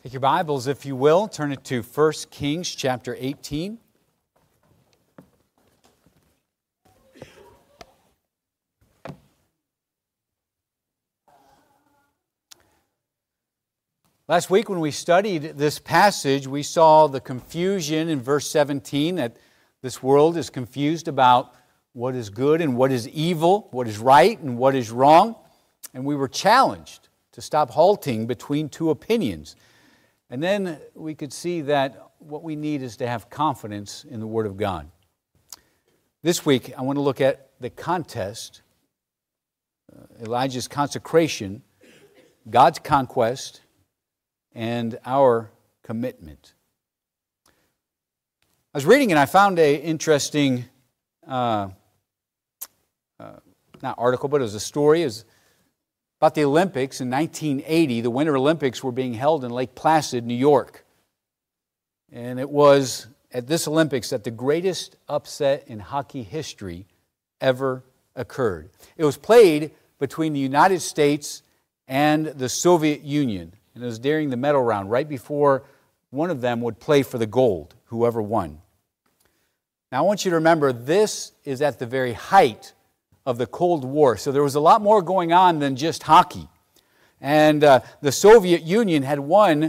Take your Bibles, if you will, turn it to 1 Kings chapter 18. Last week when we studied this passage, we saw the confusion in verse 17 that this world is confused about what is good and what is evil, what is right and what is wrong. And we were challenged to stop halting between two opinions. And then we could see that what we need is to have confidence in the Word of God. This week, I want to look at the contest, Elijah's consecration, God's conquest, and our commitment. I was reading and I found an interesting, not article, but it was a story. It was about the Olympics in 1980. The Winter Olympics were being held in Lake Placid, New York. And it was at this Olympics that the greatest upset in hockey history ever occurred. It was played between the United States and the Soviet Union. And it was during the medal round, right before one of them would play for the gold, whoever won. Now I want you to remember, this is at the very height of the Cold War. So there was a lot more going on than just hockey. And the Soviet Union had won,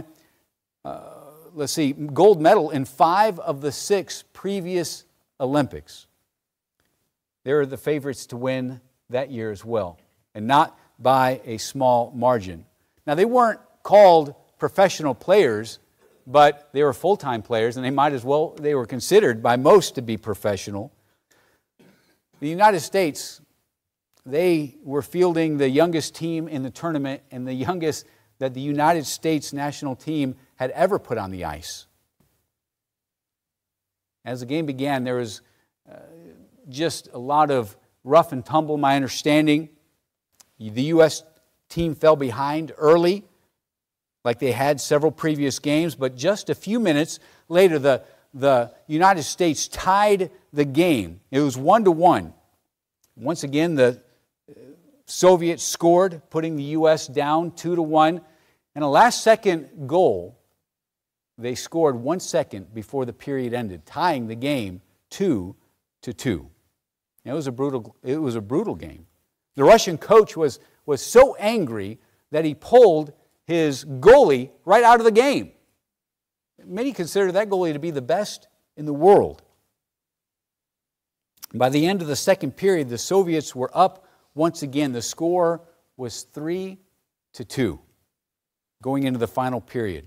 gold medal in 5 of the 6 previous Olympics. They were the favorites to win that year as well, and not by a small margin. Now they weren't called professional players, but they were full-time players, and they were considered by most to be professional. The United States, they were fielding the youngest team in the tournament and the youngest that the United States national team had ever put on the ice. As the game began, there was just a lot of rough and tumble, my understanding. The U.S. team fell behind early, like they had several previous games, but just a few minutes later, the United States tied the game. It was 1-1. Once again, the Soviets scored, putting the U.S. down 2-1. And a last-second goal, they scored 1 second before the period ended, tying the game 2-2. It was a brutal game. The Russian coach was so angry that he pulled his goalie right out of the game. Many consider that goalie to be the best in the world. By the end of the second period, the Soviets were up once again. The score was 3-2 going into the final period.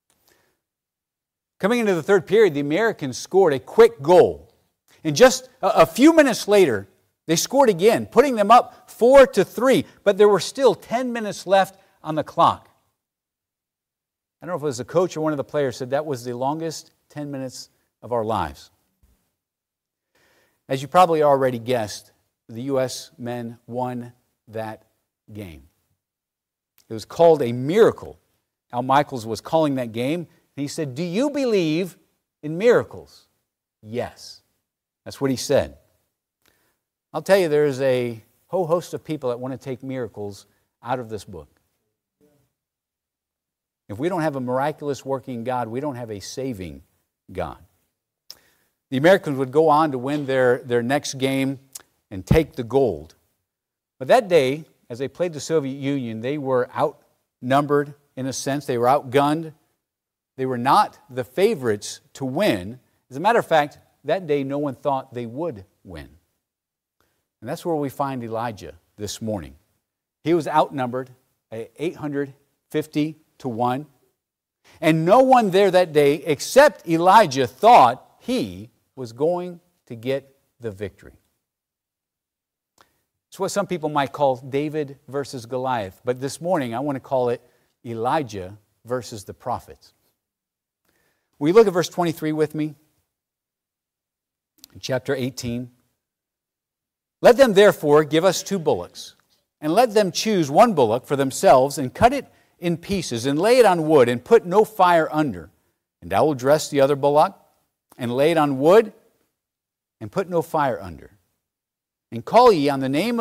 Coming into the third period, the Americans scored a quick goal. And just a few minutes later, they scored again, putting them up 4-3. But there were still 10 minutes left on the clock. I don't know if it was the coach or one of the players said that was the longest 10 minutes of our lives. As you probably already guessed, the U.S. men won that game. It was called a miracle. Al Michaels was calling that game. He said, "Do you believe in miracles?" Yes. That's what he said. I'll tell you, there's a whole host of people that want to take miracles out of this book. If we don't have a miraculous working God, we don't have a saving God. The Americans would go on to win their next game and take the gold. But that day, as they played the Soviet Union, they were outnumbered in a sense. They were outgunned. They were not the favorites to win. As a matter of fact, that day no one thought they would win. And that's where we find Elijah this morning. He was outnumbered at 850-1. And no one there that day except Elijah thought he was going to get the victory. It's what some people might call David versus Goliath. But this morning I want to call it Elijah versus the prophets. Will you look at verse 23 with me? In chapter 18. "Let them therefore give us 2 bullocks, and let them choose 1 bullock for themselves, and cut it in pieces, and lay it on wood, and put no fire under. And I will dress the other bullock, and lay it on wood, and put no fire under. And call ye on the name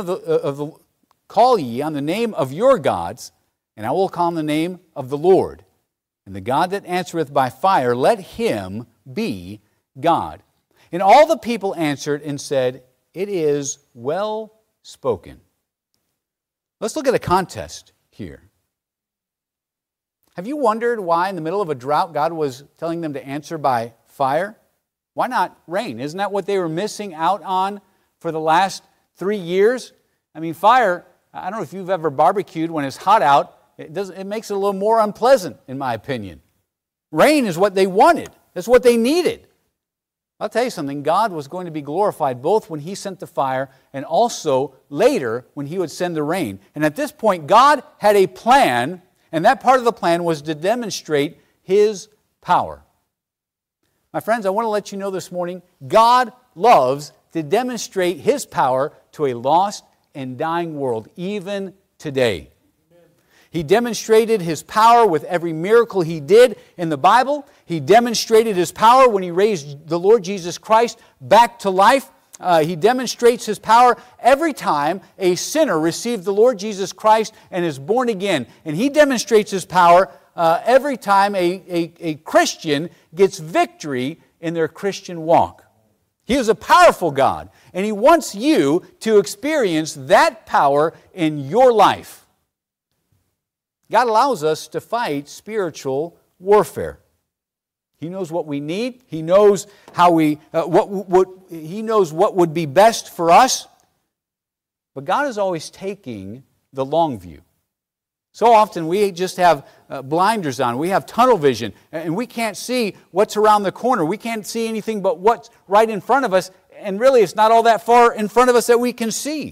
of your gods, and I will call on the name of the Lord. And the God that answereth by fire, let him be God. And all the people answered and said, It is well spoken. Let's look at a contest here. Have you wondered why in the middle of a drought God was telling them to answer by fire? Why not rain? Isn't that what they were missing out on for the last 3 years? I mean, fire, I don't know if you've ever barbecued when it's hot out. It makes it a little more unpleasant, in my opinion. Rain is what they wanted. That's what they needed. I'll tell you something. God was going to be glorified both when He sent the fire and also later when He would send the rain. And at this point, God had a plan, and that part of the plan was to demonstrate His power. My friends, I want to let you know this morning, God loves to demonstrate His power to a lost and dying world, even today. He demonstrated His power with every miracle He did in the Bible. He demonstrated His power when He raised the Lord Jesus Christ back to life. He demonstrates His power every time a sinner received the Lord Jesus Christ and is born again. And He demonstrates His power every time a Christian gets victory in their Christian walk. He is a powerful God, and He wants you to experience that power in your life. God allows us to fight spiritual warfare. He knows what we need. He knows how He knows what would be best for us. But God is always taking the long view. So often we just have blinders on. We have tunnel vision, and we can't see what's around the corner. We can't see anything but what's right in front of us, and really it's not all that far in front of us that we can see.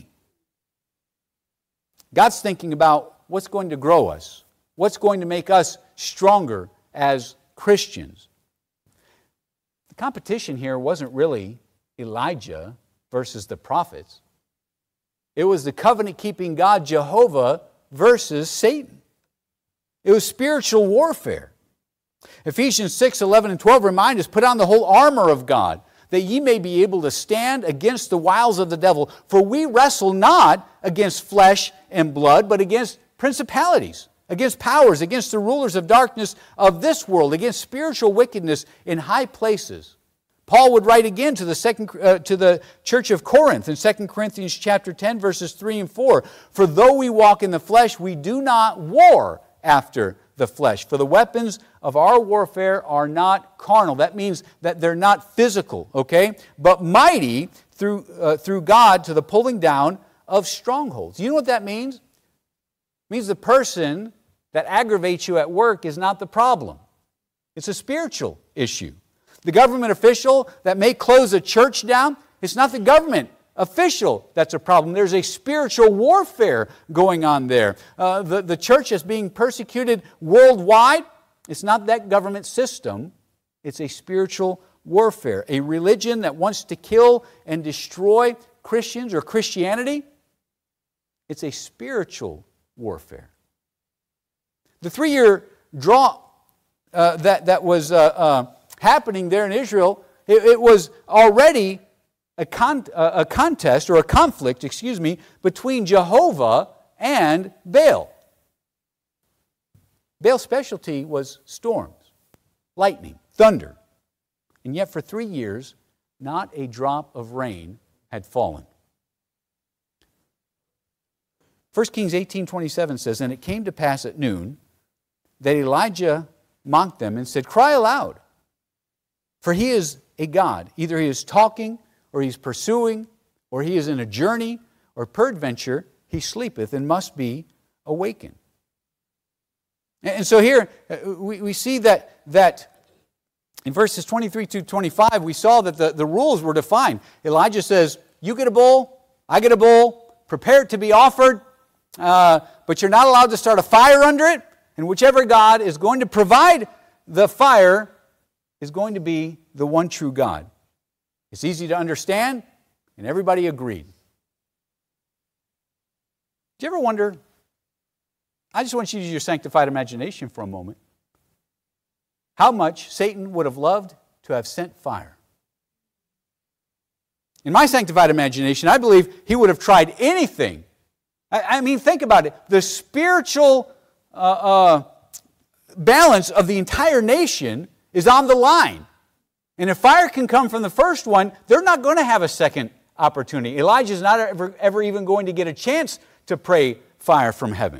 God's thinking about what's going to grow us, what's going to make us stronger as Christians. The competition here wasn't really Elijah versus the prophets. It was the covenant-keeping God, Jehovah, versus Satan. It was spiritual warfare. Ephesians 6, 11, and 12 remind us, put on the whole armor of God, that ye may be able to stand against the wiles of the devil. For we wrestle not against flesh and blood, but against principalities, against powers, against the rulers of darkness of this world, against spiritual wickedness in high places. Paul would write again to the church of Corinth in 2 Corinthians chapter 10, verses 3 and 4. For though we walk in the flesh, we do not war after the flesh. For the weapons of our warfare are not carnal. That means that they're not physical, okay? But mighty through God to the pulling down of strongholds. You know what that means? It means the person that aggravates you at work is not the problem. It's a spiritual issue. The government official that may close a church down, it's not the government official that's a problem. There's a spiritual warfare going on there. The church is being persecuted worldwide. It's not that government system. It's a spiritual warfare. A religion that wants to kill and destroy Christians or Christianity. It's a spiritual warfare. The 3-year drought that was happening there in Israel, it was already a contest, or a conflict, between Jehovah and Baal. Baal's specialty was storms, lightning, thunder. And yet for 3 years, not a drop of rain had fallen. 1 Kings 18:27 says, And it came to pass at noon that Elijah mocked them and said, Cry aloud, for he is a God. Either he is talking, or he is pursuing, or he is in a journey, or peradventure he sleepeth and must be awakened. And so here we see that in verses 23 to 25, we saw that the rules were defined. Elijah says, you get a bull, I get a bull, prepare it to be offered, but you're not allowed to start a fire under it, and whichever God is going to provide the fire is going to be the one true God. It's easy to understand, and everybody agreed. Do you ever wonder, I just want you to use your sanctified imagination for a moment, how much Satan would have loved to have sent fire? In my sanctified imagination, I believe he would have tried anything. I mean, think about it. The spiritual balance of the entire nation is on the line. And if fire can come from the first one, they're not going to have a second opportunity. Elijah's not ever even going to get a chance to pray fire from heaven.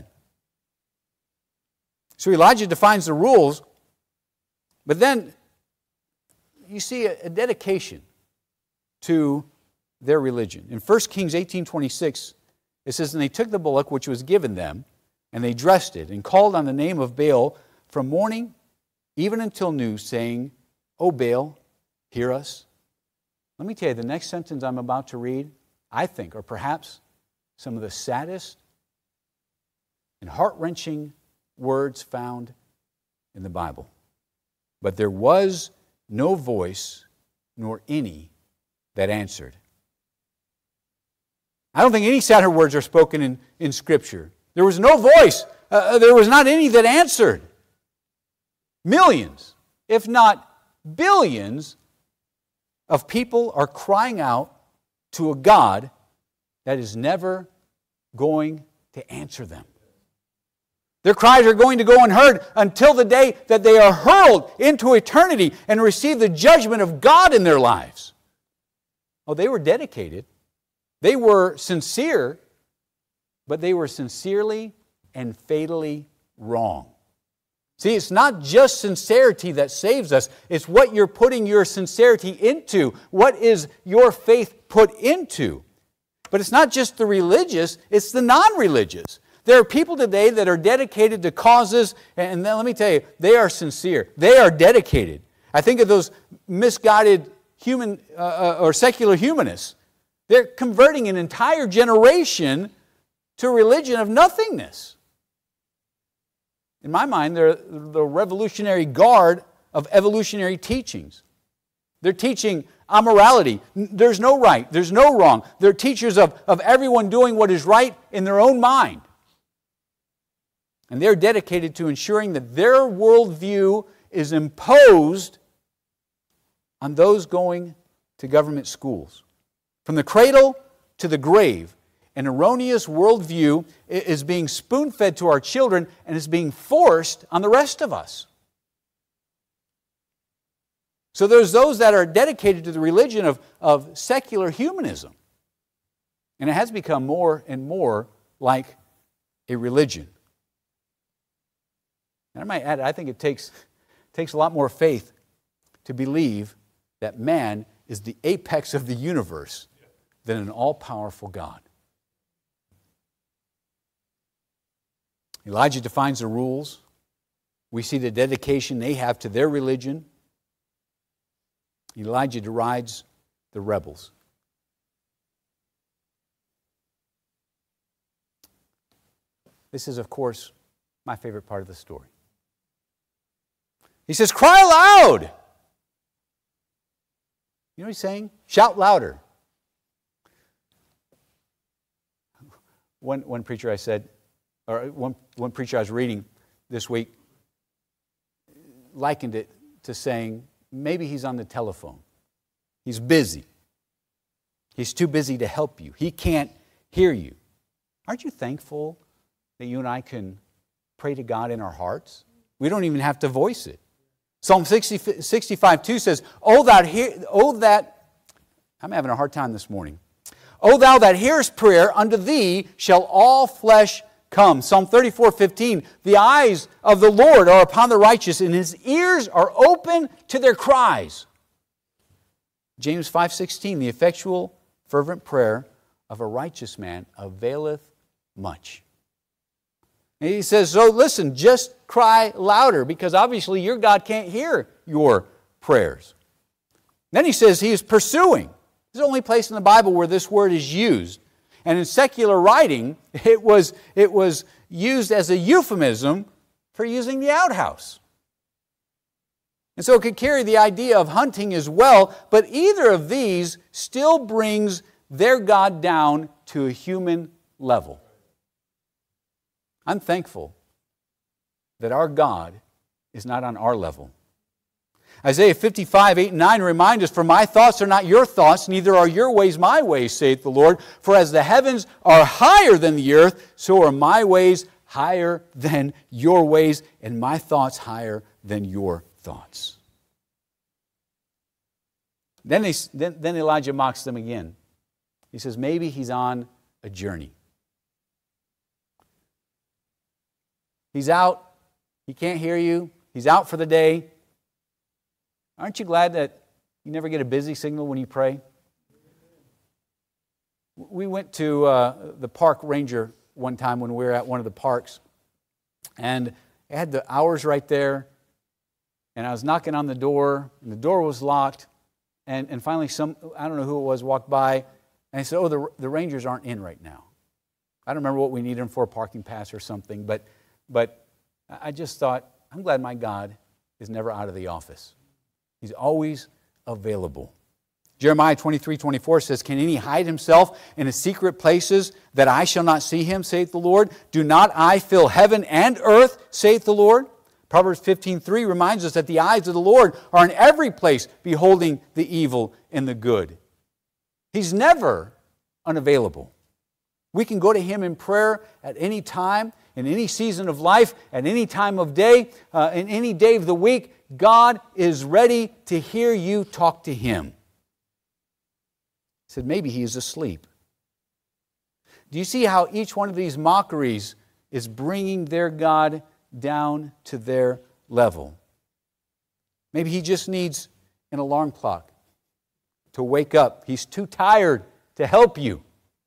So Elijah defines the rules, but then you see a dedication to their religion. In 1 Kings 18:26, it says, "And they took the bullock which was given them, and they dressed it, and called on the name of Baal from morning even until noon, saying, O Baal, hear us." Let me tell you, the next sentence I'm about to read, I think, are perhaps some of the saddest and heart-wrenching words found in the Bible. "But there was no voice, nor any that answered." I don't think any sadder words are spoken in Scripture. There was no voice. There was not any that answered. Millions, if not billions, of people are crying out to a God that is never going to answer them. Their cries are going to go unheard until the day that they are hurled into eternity and receive the judgment of God in their lives. Oh, they were dedicated. They were sincere, but they were sincerely and fatally wrong. See, it's not just sincerity that saves us. It's what you're putting your sincerity into. What is your faith put into? But it's not just the religious, it's the non-religious. There are people today that are dedicated to causes, and then let me tell you, they are sincere. They are dedicated. I think of those misguided human or secular humanists. They're converting an entire generation to a religion of nothingness. In my mind, they're the revolutionary guard of evolutionary teachings. They're teaching amorality. There's no right. There's no wrong. They're teachers of everyone doing what is right in their own mind. And they're dedicated to ensuring that their worldview is imposed on those going to government schools. From the cradle to the grave, an erroneous worldview is being spoon-fed to our children and is being forced on the rest of us. So there's those that are dedicated to the religion of secular humanism. And it has become more and more like a religion. And I might add, I think it takes a lot more faith to believe that man is the apex of the universe than an all-powerful God. Elijah defines the rules. We see the dedication they have to their religion. Elijah derides the rebels. This is, of course, my favorite part of the story. He says, cry aloud. You know what he's saying? Shout louder. One preacher one preacher I was reading this week likened it to saying, maybe he's on the telephone. He's busy. He's too busy to help you. He can't hear you. Aren't you thankful that you and I can pray to God in our hearts? We don't even have to voice it. Psalm 65:2 says, I'm having a hard time this morning. O thou that hearest prayer, unto thee shall all flesh come. Psalm 34:15, the eyes of the Lord are upon the righteous, and his ears are open to their cries. James 5:16, the effectual fervent prayer of a righteous man availeth much. And he says, so listen, just cry louder, because obviously your God can't hear your prayers. Then he says he is pursuing. This is the only place in the Bible where this word is used. And in secular writing, it was used as a euphemism for using the outhouse. And so it could carry the idea of hunting as well, but either of these still brings their God down to a human level. I'm thankful that our God is not on our level. Isaiah 55:8-9 remind us, for my thoughts are not your thoughts, neither are your ways my ways, saith the Lord. For as the heavens are higher than the earth, so are my ways higher than your ways, and my thoughts higher than your thoughts. Then Elijah mocks them again. He says, maybe he's on a journey. He's out. He can't hear you. He's out for the day. Aren't you glad that you never get a busy signal when you pray? We went to the park ranger one time when we were at one of the parks. And it had the hours right there. And I was knocking on the door, and the door was locked. And finally, I don't know who it was, walked by. And I said, oh, the rangers aren't in right now. I don't remember what we needed them for, a parking pass or something. But I just thought, I'm glad my God is never out of the office. He's always available. Jeremiah 23:24 says, can any hide himself in the secret places that I shall not see him, saith the Lord? Do not I fill heaven and earth, saith the Lord? Proverbs 15:3 reminds us that the eyes of the Lord are in every place, beholding the evil and the good. He's never unavailable. We can go to Him in prayer at any time, in any season of life, at any time of day, in any day of the week. God is ready to hear you talk to Him. He said, maybe he is asleep. Do you see how each one of these mockeries is bringing their God down to their level? Maybe he just needs an alarm clock to wake up. He's too tired to help you.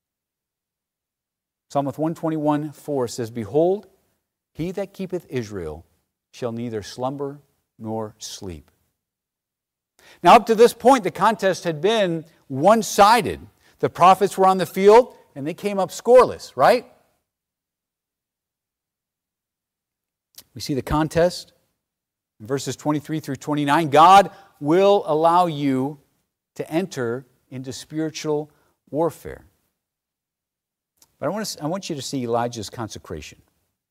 Psalm 121:4 says, behold, he that keepeth Israel shall neither slumber nor sleep. Now, up to this point, the contest had been one-sided. The prophets were on the field, and they came up scoreless, right? We see the contest in verses 23 through 29. God will allow you to enter into spiritual warfare. But I want you to see Elijah's consecration.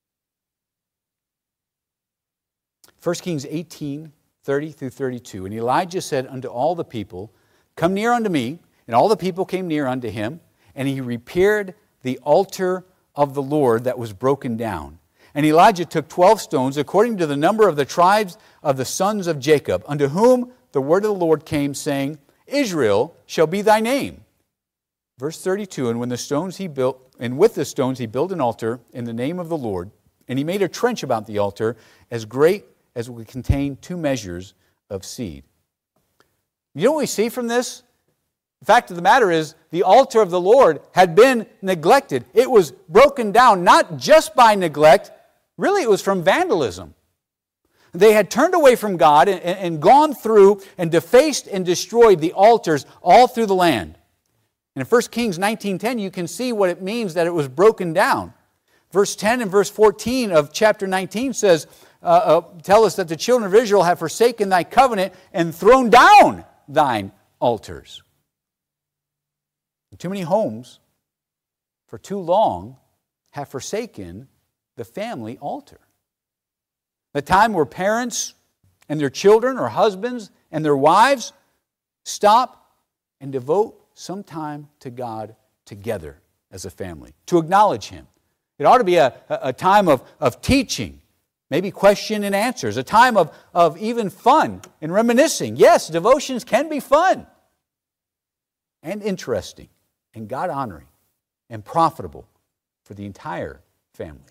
1 Kings 18:30 through 32. And Elijah said unto all the people, come near unto me. And all the people came near unto him. And he repaired the altar of the Lord that was broken down. And Elijah took 12 stones, according to the number of the tribes of the sons of Jacob, unto whom the word of the Lord came, saying, Israel shall be thy name. Verse 32, and with the stones he built an altar in the name of the Lord, and he made a trench about the altar as great as would contain 2 measures of seed. You know what we see from this? The fact of the matter is, the altar of the Lord had been neglected. It was broken down, not just by neglect. Really, it was from vandalism. They had turned away from God and gone through and defaced and destroyed the altars all through the land. And in 1 Kings 19:10, you can see what it means that it was broken down. Verse 10 and verse 14 of chapter 19 says, tell us that the children of Israel have forsaken thy covenant and thrown down thine altars. Too many homes, for too long, have forsaken the family altar. The time where parents and their children, or husbands and their wives, stop and devote some time to God together as a family, to acknowledge Him. It ought to be a time of teaching, maybe question and answers, a time of even fun and reminiscing. Yes, devotions can be fun and interesting and God-honoring and profitable for the entire family.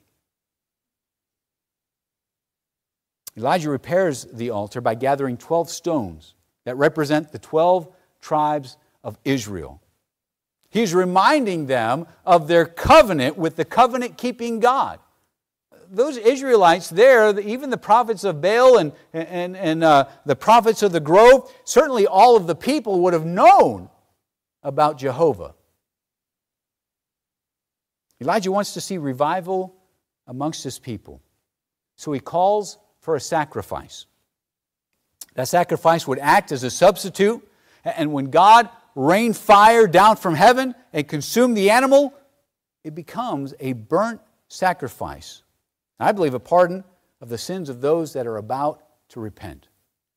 Elijah repairs the altar by gathering 12 stones that represent the 12 tribes of Israel. He's reminding them of their covenant with the covenant-keeping God. Those Israelites there, even the prophets of Baal and the prophets of the grove, certainly all of the people would have known about Jehovah. Elijah wants to see revival amongst his people. So he calls for a sacrifice. That sacrifice would act as a substitute, and when God rained fire down from heaven and consumed the animal, it becomes a burnt sacrifice. I believe a pardon of the sins of those that are about to repent.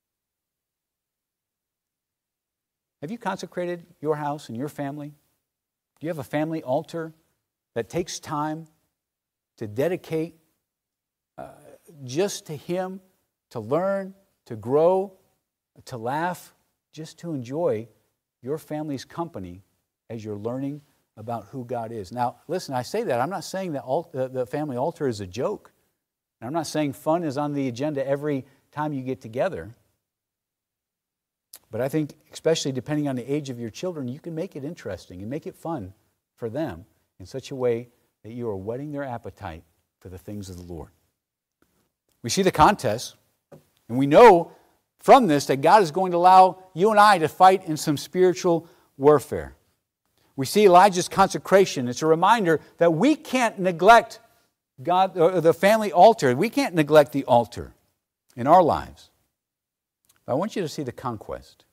Have you consecrated your house and your family? Do you have a family altar that takes time to dedicate just to Him, to learn, to grow, to laugh, just to enjoy your family's company as you're learning about who God is. Now, listen, I say that. I'm not saying that the family altar is a joke. And I'm not saying fun is on the agenda every time you get together. But I think, especially depending on the age of your children, you can make it interesting and make it fun for them in such a way that you are whetting their appetite for the things of the Lord. We see the contest, and we know from this that God is going to allow you and I to fight in some spiritual warfare. We see Elijah's consecration. It's a reminder that we can't neglect God, or the family altar. We can't neglect the altar in our lives. But I want you to see the conquest.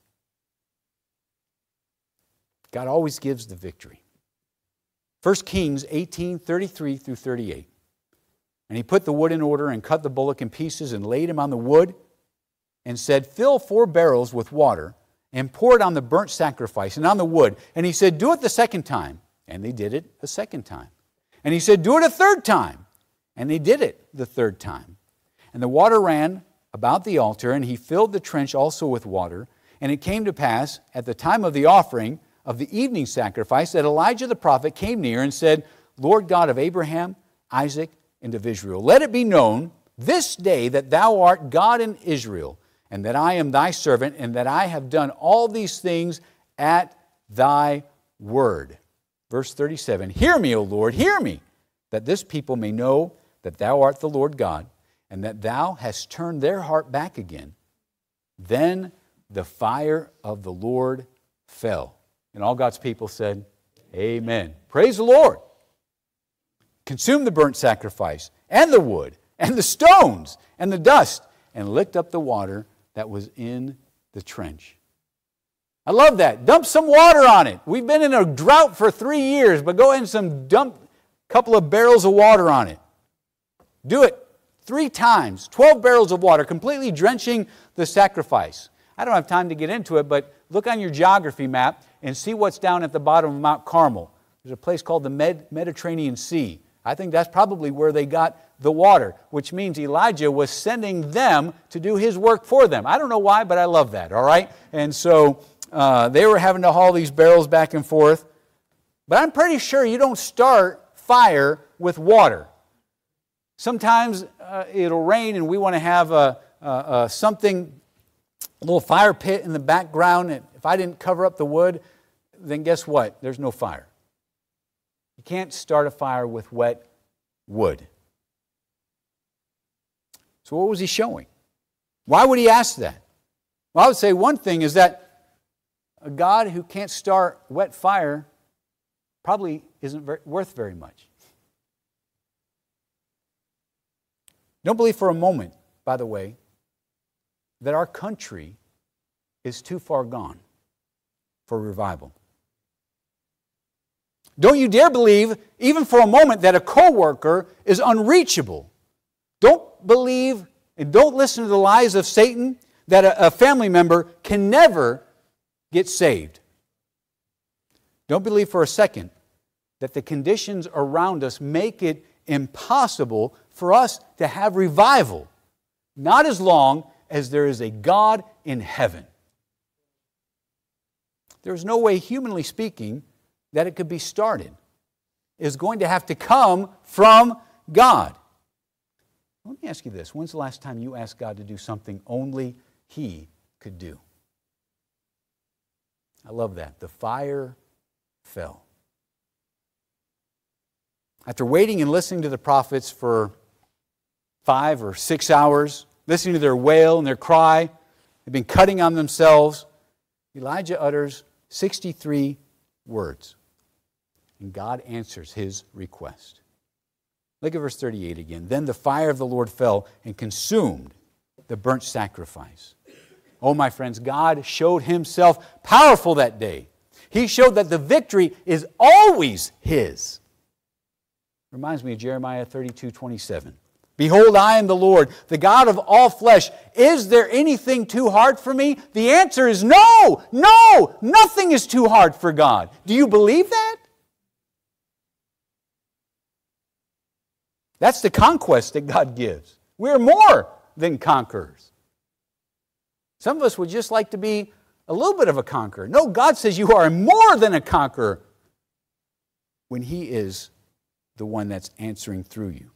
God always gives the victory. 1 Kings 18:33 through 38. And he put the wood in order and cut the bullock in pieces and laid him on the wood and said, "Fill 4 barrels with water and pour it on the burnt sacrifice and on the wood." And he said, "Do it the second time." And they did it a second time. And he said, "Do it a third time." And they did it the third time. And the water ran about the altar, and he filled the trench also with water. And it came to pass at the time of the offering of the evening sacrifice that Elijah the prophet came near and said, "Lord God of Abraham, Isaac, and of Israel, let it be known this day that thou art God in Israel, and that I am thy servant, and that I have done all these things at thy word." Verse 37, "Hear me, O Lord, hear me, that this people may know that thou art the Lord God, and that thou hast turned their heart back again." Then the fire of the Lord fell. And all God's people said, Amen. Praise the Lord. Consumed the burnt sacrifice, and the wood, and the stones, and the dust, and licked up the water that was in the trench. I love that. Dump some water on it. We've been in a drought for 3 years, but go ahead and dump a couple of barrels of water on it. Do it 3 times, 12 barrels of water, completely drenching the sacrifice. I don't have time to get into it, but look on your geography map and see what's down at the bottom of Mount Carmel. There's a place called the Mediterranean Sea. I think that's probably where they got the water, which means Elijah was sending them to do his work for them. I don't know why, but I love that, all right? And so they were having to haul these barrels back and forth. But I'm pretty sure you don't start fire with water. Sometimes it'll rain and we want to have a little fire pit in the background. And if I didn't cover up the wood, then guess what? There's no fire. You can't start a fire with wet wood. So what was he showing? Why would he ask that? Well, I would say one thing is that a God who can't start wet fire probably isn't worth very much. Don't believe for a moment, by the way, that our country is too far gone for revival. Don't you dare believe, even for a moment, that a coworker is unreachable. Don't believe and don't listen to the lies of Satan that a family member can never get saved. Don't believe for a second that the conditions around us make it impossible for us to have revival, not as long as there is a God in heaven. There's no way, humanly speaking, that it could be started. It's going to have to come from God. Let me ask you this. When's the last time you asked God to do something only He could do? I love that. The fire fell. After waiting and listening to the prophets for 5 or 6 hours, listening to their wail and their cry, they've been cutting on themselves, Elijah utters 63 words. And God answers his request. Look at verse 38 again. Then the fire of the Lord fell and consumed the burnt sacrifice. Oh, my friends, God showed Himself powerful that day. He showed that the victory is always His. Reminds me of Jeremiah 32:27. Behold, I am the Lord, the God of all flesh. Is there anything too hard for me? The answer is no, no, nothing is too hard for God. Do you believe that? That's the conquest that God gives. We're more than conquerors. Some of us would just like to be a little bit of a conqueror. No, God says you are more than a conqueror when He is the one that's answering through you.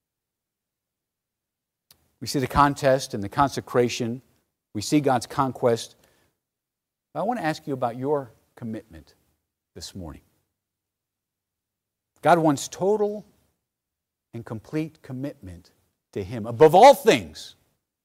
We see the contest and the consecration. We see God's conquest. I want to ask you about your commitment this morning. God wants total and complete commitment to Him above all things.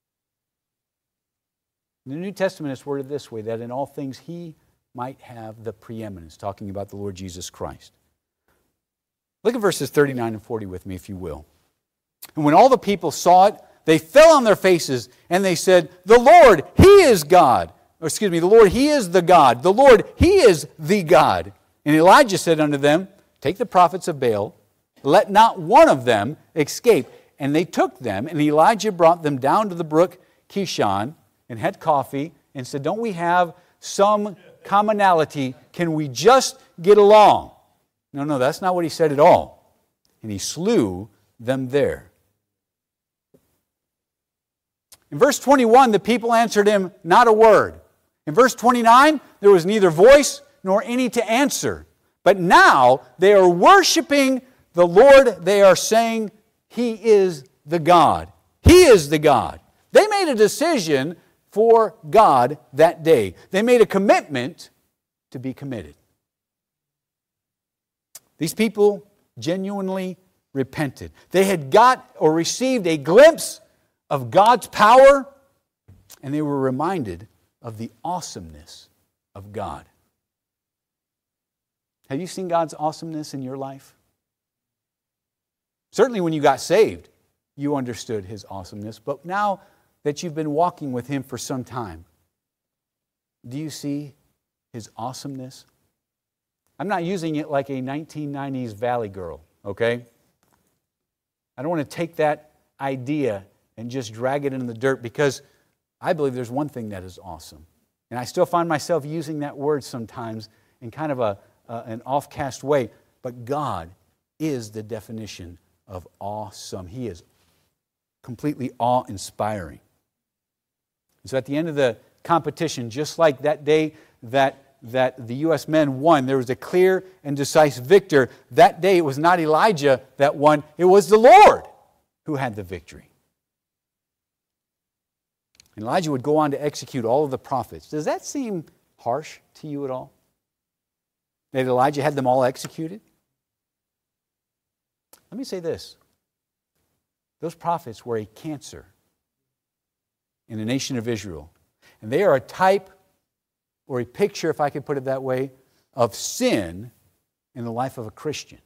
The New Testament is worded this way, that in all things He might have the preeminence, talking about the Lord Jesus Christ. Look at verses 39 and 40 with me, if you will. And when all the people saw it, they fell on their faces, and they said, "The Lord, He is God." Or excuse me, "The Lord, He is the God. The Lord, He is the God." And Elijah said unto them, "Take the prophets of Baal, let not one of them escape." And they took them, and Elijah brought them down to the brook Kishon, and had coffee, and said, "Don't we have some commonality? Can we just get along?" No, that's not what he said at all. And he slew them there. In verse 21, the people answered him not a word. In verse 29, there was neither voice nor any to answer. But now they are worshiping the Lord. They are saying, He is the God. He is the God. They made a decision for God that day. They made a commitment to be committed. These people genuinely repented. They had got or received a glimpse of God's power, and they were reminded of the awesomeness of God. Have you seen God's awesomeness in your life? Certainly when you got saved, you understood His awesomeness, but now that you've been walking with Him for some time, do you see His awesomeness? I'm not using it like a 1990s Valley Girl, okay? I don't want to take that idea and just drag it in the dirt, because I believe there's one thing that is awesome. And I still find myself using that word sometimes in kind of an off-cast way. But God is the definition of awesome. He is completely awe-inspiring. So at the end of the competition, just like that day that the U.S. men won, there was a clear and decisive victor. That day it was not Elijah that won, it was the Lord who had the victory. And Elijah would go on to execute all of the prophets. Does that seem harsh to you at all? That Elijah had them all executed? Let me say this. Those prophets were a cancer in the nation of Israel. And they are a type or a picture, if I could put it that way, of sin in the life of a Christian.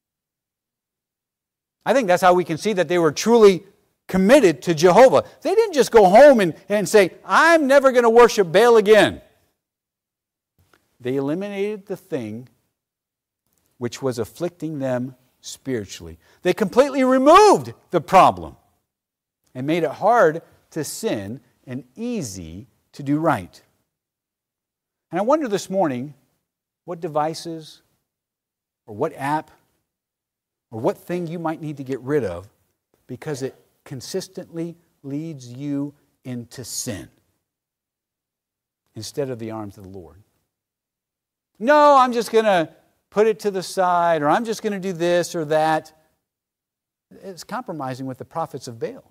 I think that's how we can see that they were truly committed to Jehovah. They didn't just go home and say, "I'm never going to worship Baal again." They eliminated the thing which was afflicting them spiritually. They completely removed the problem and made it hard to sin and easy to do right. And I wonder this morning what devices or what app or what thing you might need to get rid of because it consistently leads you into sin instead of the arms of the Lord. No, I'm just going to put it to the side, or I'm just going to do this or that. It's compromising with the prophets of Baal.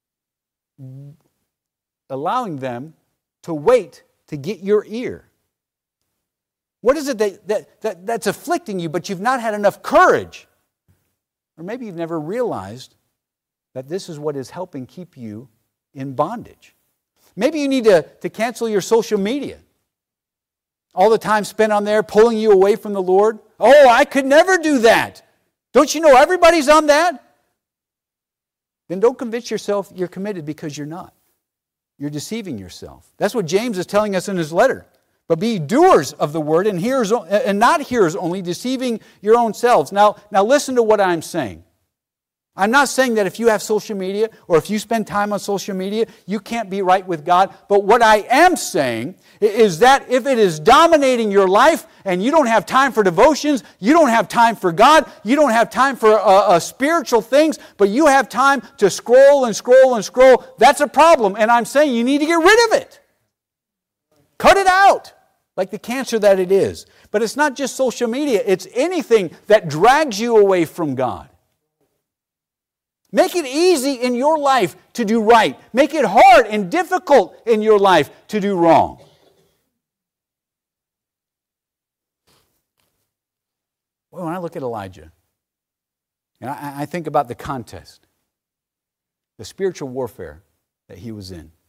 Allowing them to wait to get your ear. What is it that's afflicting you, but you've not had enough courage? Or maybe you've never realized that this is what is helping keep you in bondage. Maybe you need to cancel your social media. All the time spent on there pulling you away from the Lord. Oh, I could never do that. Don't you know everybody's on that? Then don't convince yourself you're committed, because you're not. You're deceiving yourself. That's what James is telling us in his letter. But be doers of the word and not hearers only, deceiving your own selves. Now listen to what I'm saying. I'm not saying that if you have social media or if you spend time on social media, you can't be right with God. But what I am saying is that if it is dominating your life and you don't have time for devotions, you don't have time for God, you don't have time for spiritual things, but you have time to scroll and scroll and scroll, that's a problem. And I'm saying you need to get rid of it. Cut it out, like the cancer that it is. But it's not just social media, it's anything that drags you away from God. Make it easy in your life to do right. Make it hard and difficult in your life to do wrong. Well, when I look at Elijah, and I think about the contest, the spiritual warfare that he was in.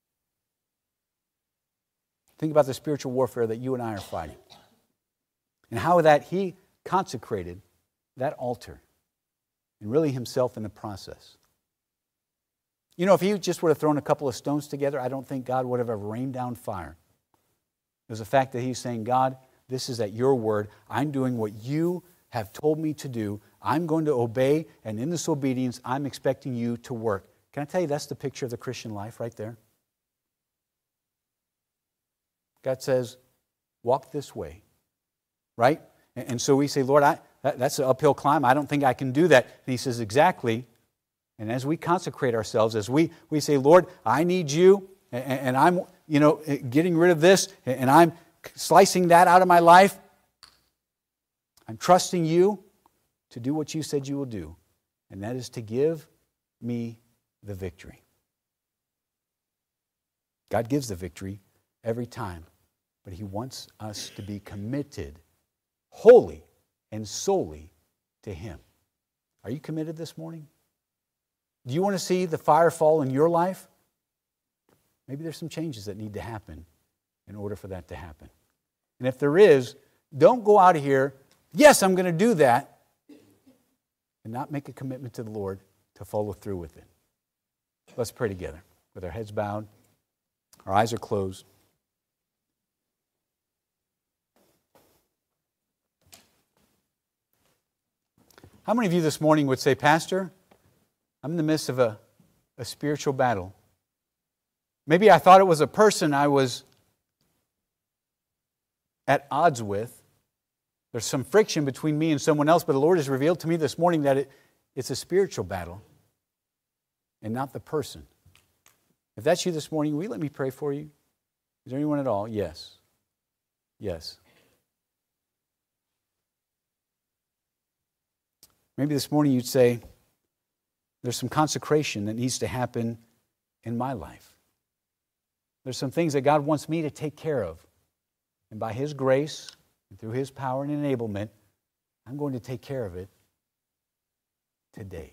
Think about the spiritual warfare that you and I are fighting. And how that he consecrated that altar. And really himself in the process. You know, if he just would have thrown a couple of stones together, I don't think God would have ever rained down fire. It was the fact that he's saying, God, this is at your word. I'm doing what you have told me to do. I'm going to obey, and in this obedience, I'm expecting you to work. Can I tell you that's the picture of the Christian life right there? God says, walk this way, right? And so we say, Lord, that's an uphill climb. I don't think I can do that. And he says, exactly. And as we consecrate ourselves, as we say, Lord, I need you, and I'm getting rid of this, and I'm slicing that out of my life, I'm trusting you to do what you said you will do, and that is to give me the victory. God gives the victory every time, but he wants us to be committed wholly and solely to him. Are you committed this morning? Do you want to see the fire fall in your life? Maybe there's some changes that need to happen in order for that to happen. And if there is, don't go out of here, yes, I'm going to do that, and not make a commitment to the Lord to follow through with it. Let's pray together with our heads bowed, our eyes are closed. How many of you this morning would say, Pastor, I'm in the midst of a spiritual battle. Maybe I thought it was a person I was at odds with. There's some friction between me and someone else, but the Lord has revealed to me this morning that it's a spiritual battle and not the person. If that's you this morning, will you let me pray for you? Is there anyone at all? Yes. Yes. Maybe this morning you'd say, there's some consecration that needs to happen in my life. There's some things that God wants me to take care of. And by his grace, and through his power and enablement, I'm going to take care of it today.